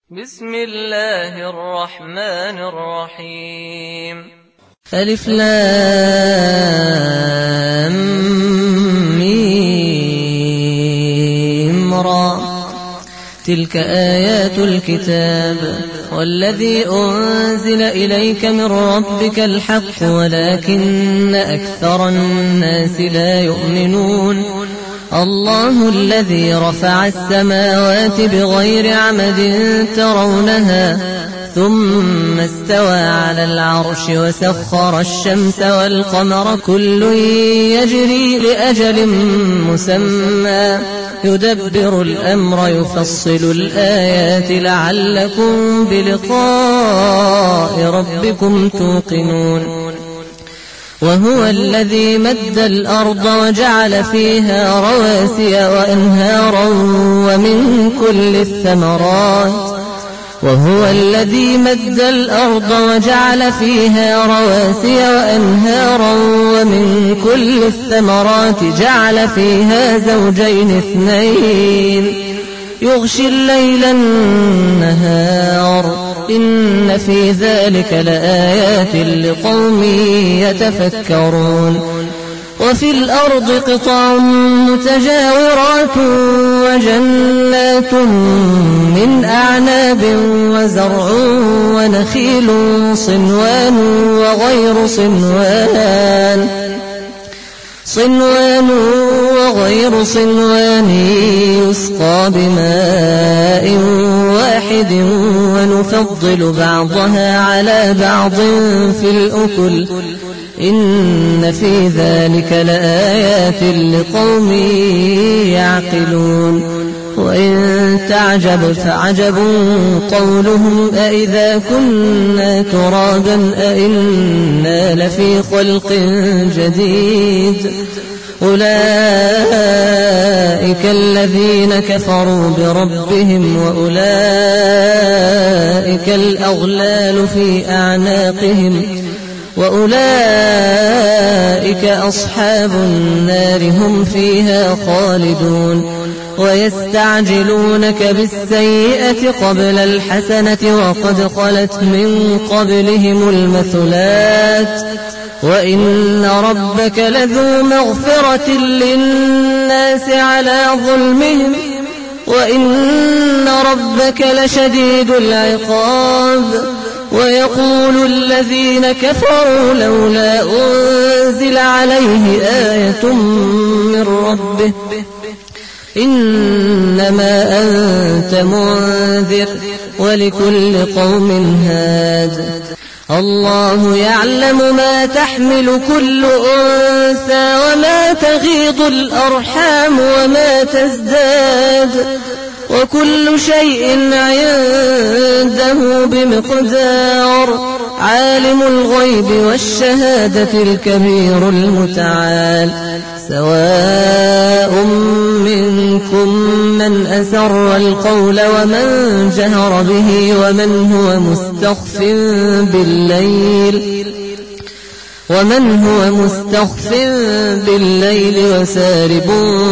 بسم الله الرحمن الرحيم. ألف لام ميم را. تلك آيات الكتاب والذي أنزل إليك من ربك الحق ولكن أكثر الناس لا يؤمنون. الله الذي رفع السماوات بغير عمد ترونها ثم استوى على العرش وسخر الشمس والقمر كل يجري لأجل مسمى يدبر الأمر يفصل الآيات لعلكم بلقاء ربكم توقنون. وهو الذي مد الأرض وجعل فيها رواسي وأنهارا ومن كل الثمرات وهو الذي مد الأرض وجعل فيها رواسي وأنهارا ومن كل الثمرات جعل فيها زوجين اثنين يغشي الليل النهار إن في ذلك لآيات لقوم يتفكرون. وفي الأرض قطع متجاورات وجنات من أعناب وزرع ونخيل صنوان وغير صنوان يسقى بماء واحد ونفضل بعضها على بعض في الأكل إن في ذلك لآيات لقوم يعقلون. وإن تعجب فعجب قولهم أإذا كنا ترابا أإنا لفي خلق جديد أولئك الذين كفروا بربهم وأولئك الأغلال في أعناقهم وأولئك أصحاب النار هم فيها خالدون. ويستعجلونك بالسيئة قبل الحسنة وقد خلت من قبلهم المثلات وإن ربك لذو مغفرة للناس على ظلمهم وإن ربك لشديد العقاب. ويقول الذين كفروا لولا أنزل عليه آية من ربه إنما أنت منذر ولكل قوم هاد. الله يعلم ما تحمل كل أنثى وما تغيض الأرحام وما تزداد وكل شيء عنده بمقدار. عالم الغيب والشهادة الكبير المتعال. سواء منكم من أسر القول ومن جهر به ومن هو مستخف بالليل وسارب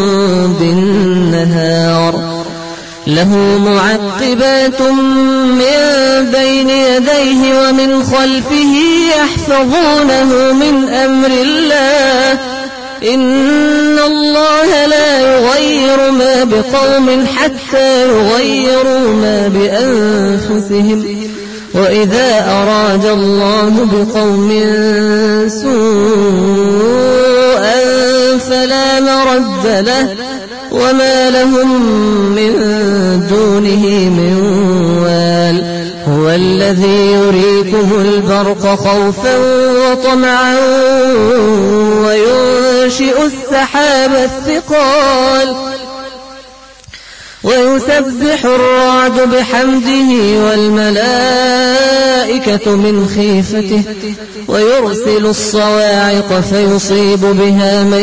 بالنهار. له معقبات من بين يديه ومن خلفه يحفظونه من أمر الله إن الله لا يغير ما بقوم حتى يغيروا ما بأنفسهم وإذا أراد الله بقوم سوءا فلا مرد له وما لهم من دونه من وال. هو الذي يريكم البرق خوفا وطمعا وينشئ السحاب الثقال ويسبح الرعد بحمده والملائكة من خيفته ويرسل الصواعق فيصيب بها من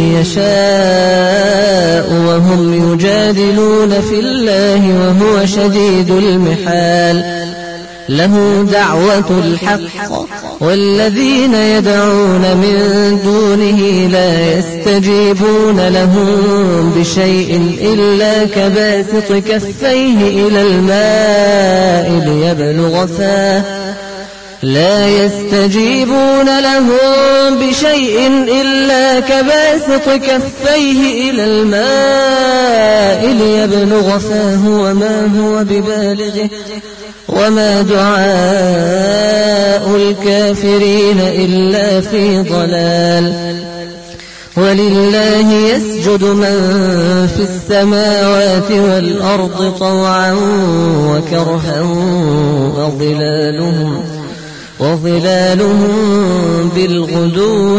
يشاء وهم يجادلون في الله وهو شديد المحال. له دعوة الحق والذين يدعون من دونه لا يستجيبون لهم بشيء إلا كباسط كفيه إلى الماء ليبلغ فاه لا يستجيبون لهم بشيء إلا كباسط كفيه إلى الماء ليبلغ فاه وما هو ببالغه وما دعاء الكافرين إلا في ضلال ولله يسجد من في السماوات والأرض طوعا وكرها وظلالهم بالغدو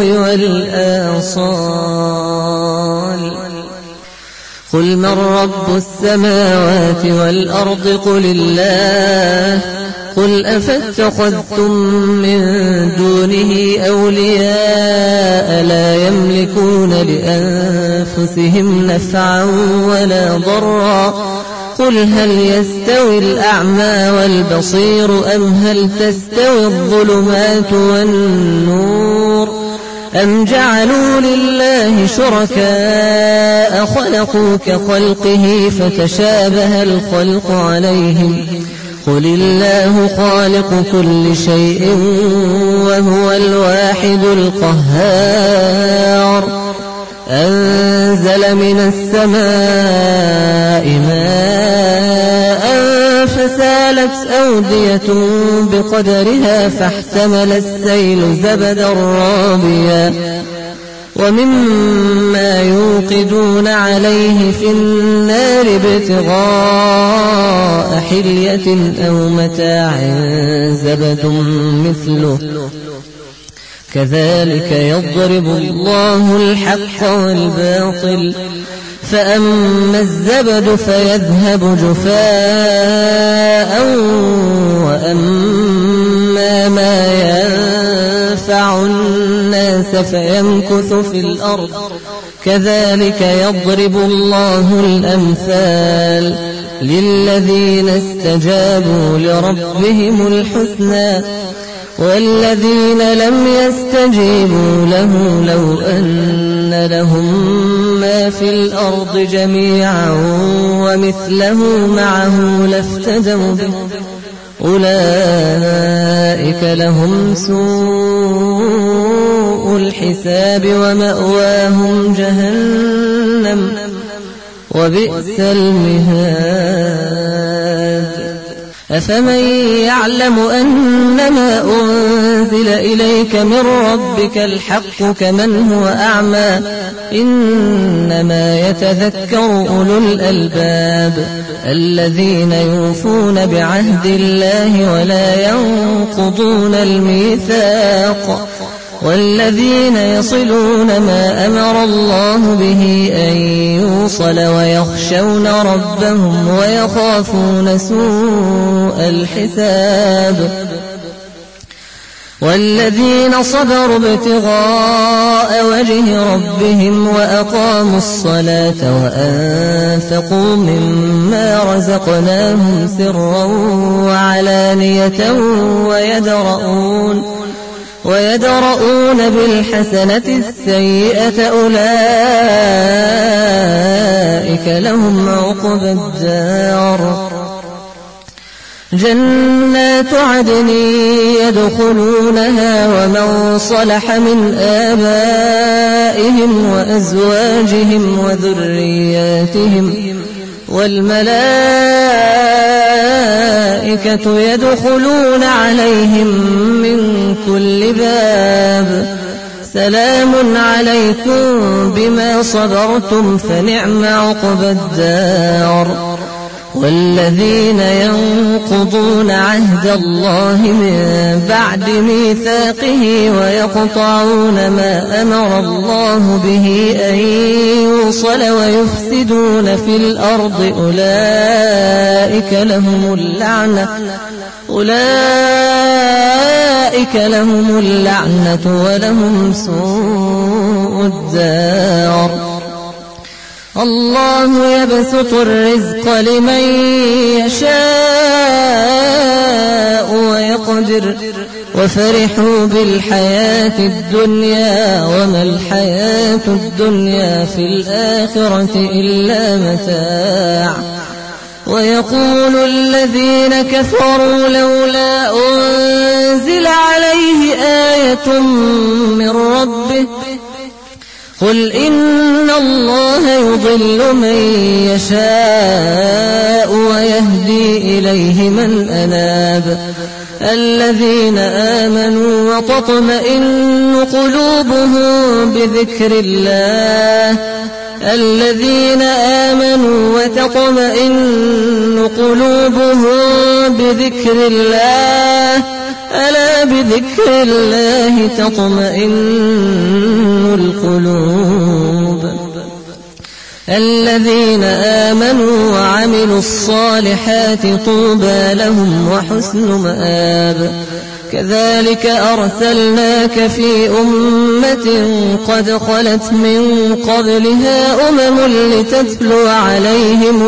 والآصال قل من رب السماوات والأرض قل الله قل أفاتخذتم من دونه أولياء لا يملكون لأنفسهم نفعا ولا ضرا قل هل يستوي الأعمى والبصير أم هل تستوي الظلمات والنور أم جعلوا لله شركاء خلقوا كخلقه فتشابه الخلق عليهم قل الله خالق كل شيء وهو الواحد القهار أنزل من السماء ماء فسالت أودية بقدرها فاحتمل السيل زبدا رابيا ومما يوقدون عليه في النار ابتغاء حلية أو متاع زبد مثله كذلك يضرب الله الحق والباطل فأما الزبد فيذهب جفاء وأما ما ينفع الناس فيمكث في الأرض كذلك يضرب الله الأمثال للذين استجابوا لربهم الحسنى والذين لم يستجيبوا له لو أن لهم ما في الأرض جميعا ومثله معه لافتدوا به أولئك لهم سوء الحساب ومأواهم جهنم وبئس المهاد أفمن يعلم أنما أنزل إليك من ربك الحق كمن هو أعمى إنما يتذكر أولو الألباب الذين يوفون بعهد الله ولا ينقضون الميثاق والذين يصلون ما أمر الله به أن يوصل ويخشون ربهم ويخافون سوء الحساب والذين صبروا ابتغاء وجه ربهم وأقاموا الصلاة وأنفقوا مما رزقناهم سرا وعلانية ويدرؤون بالحسنة السيئة أولئك لهم عقبى الدار جنات عدن يدخلونها ومن صلح من آبائهم وأزواجهم وذرياتهم والملائكة يدخلون عليهم من كل باب سلام عليكم بما صبرتم فنعم عقبى الدار والذين ينقضون عهد الله من بعد ميثاقه ويقطعون ما أمر الله به أن يوصل ويفسدون في الأرض أولئك لهم اللعنة ولهم سوء الدار الله يبسط الرزق لمن يشاء قدر وفرحوا بالحياة الدنيا وما الحياة الدنيا في الآخرة إلا متاع. ويقول الذين كفروا لولا أنزل عليه آية من ربه قل إن الله يضل من يشاء ويهدي إليه من أناب الذين آمنوا وتطمئن قلوبهم بذكر الله الذين آمنوا وتطمئن قلوبهم بذكر الله ألا بذكر الله تطمئن القلوب الذين آمنوا وعملوا الصالحات طوبى لهم وحسن مآب. كذلك أرسلناك في أمة قد خلت من قبلها لتتلو عليهم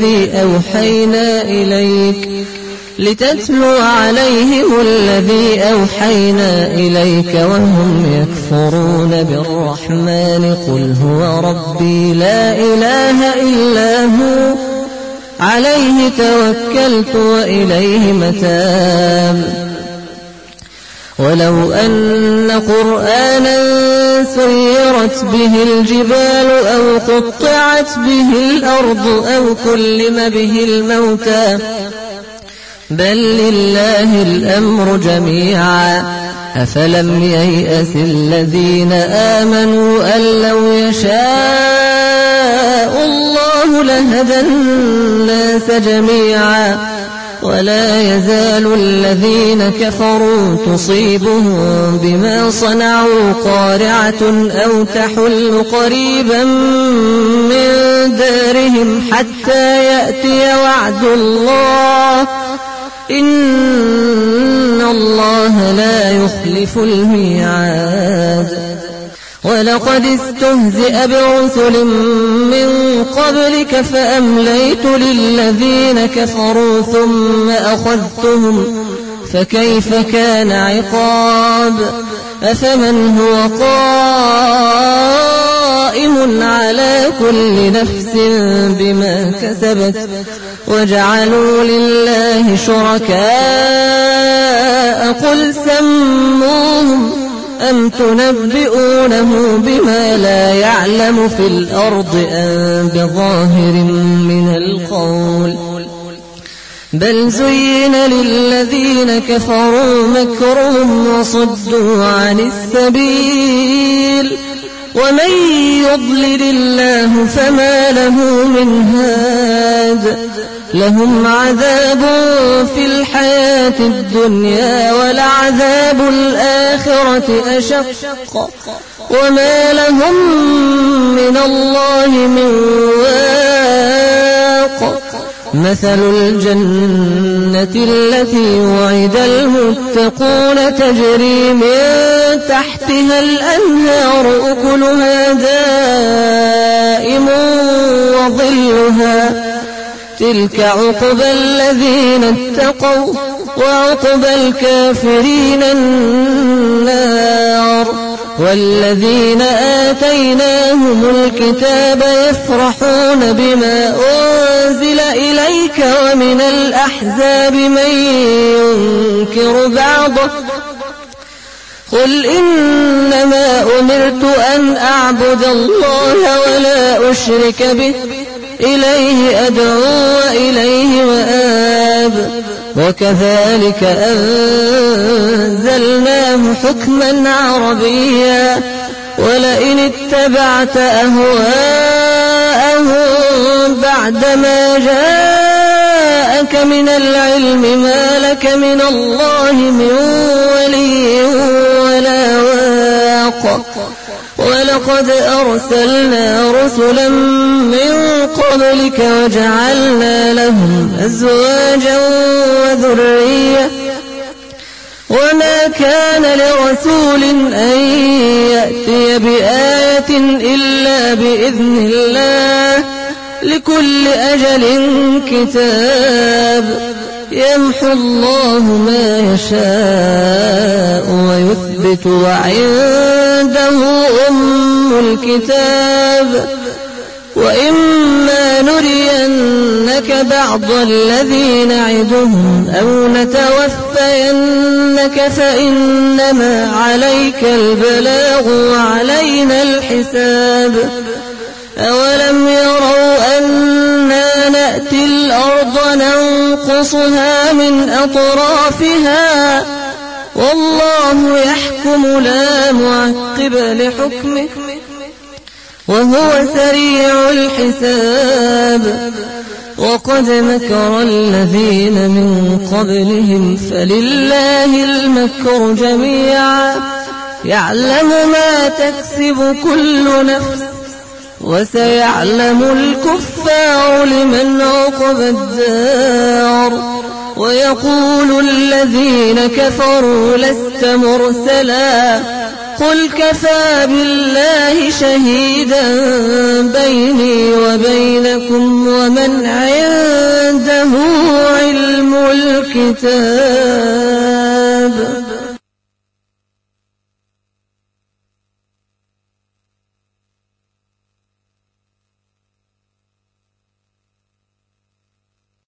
الذي أوحينا إليك وهم يكفرون بالرحمن قل هو ربي لا إله إلا هو عليه توكلت وإليه متاب. ولو أن قرآنا سيرت به الجبال أو قطعت به الأرض أو كلم به الموتى بل لله الأمر جميعا أفلم ييأس الذين آمنوا أن لو يشاء الله لهدى الناس جميعا ولا يزال الذين كفروا تصيبهم بما صنعوا قارعة أو تحل قريبا من دارهم حتى يأتي وعد الله إن الله لا يخلف الميعاد. ولقد استهزئ برسل من قبلك فأمليت للذين كفروا ثم أخذتهم فكيف كان عقاب. أفمن هو قائم على كل نفس بما كسبت وجعلوا لله شركاء قل سموهم أم تنبئونه بما لا يعلم في الأرض أم بظاهر من القول بل زين للذين كفروا مكرهم وصدوا عن السبيل ومن يضلل الله فما له من هاد. لهم عذاب في الحياة الدنيا ولعذاب الآخرة أشق وما لهم من الله من واق. مثل الجنة التي وعد المتقون تجري من تحتها الأنهار أكلها دائم وظلها تلك عقبى الذين اتقوا وعقبى الكافرين النار. والذين آتيناهم الكتاب يفرحون بما أنزل إليك ومن الأحزاب من ينكر بعضه قل إنما أمرت أن أعبد الله ولا أشرك به إليه أدعو وإليه مآب. وكذلك أنزلناه حكما عربيا ولئن اتبعت أهواءهم بعدما جاءك من العلم ما لك من الله من ولي ولا واق. ولقد أرسلنا رسلا من قبلك وجعلنا لهم أزواجا وذرية وما كان لرسول أن يأتي بآية إلا بإذن الله لكل أجل كتاب. يمحو الله ما يشاء ويثبت وعنده أم الكتاب وإما نرينك بعض الذي نعدهم أو نتوفينك فإنما عليك البلاغ وعلينا الحساب أولم يروا أنا نأتي الأرض ننقصها من أطرافها والله يحكم لا معقب لحكمه وهو سريع الحساب وقد مكر الذين من قبلهم فلله المكر جميعا يعلم ما تكسب كل نفس وسيعلم الكفار لمن عقبى الدار ويقول الذين كفروا لست مرسلا قل كفى بالله شهيدا بيني وبينكم ومن عنده علم الكتاب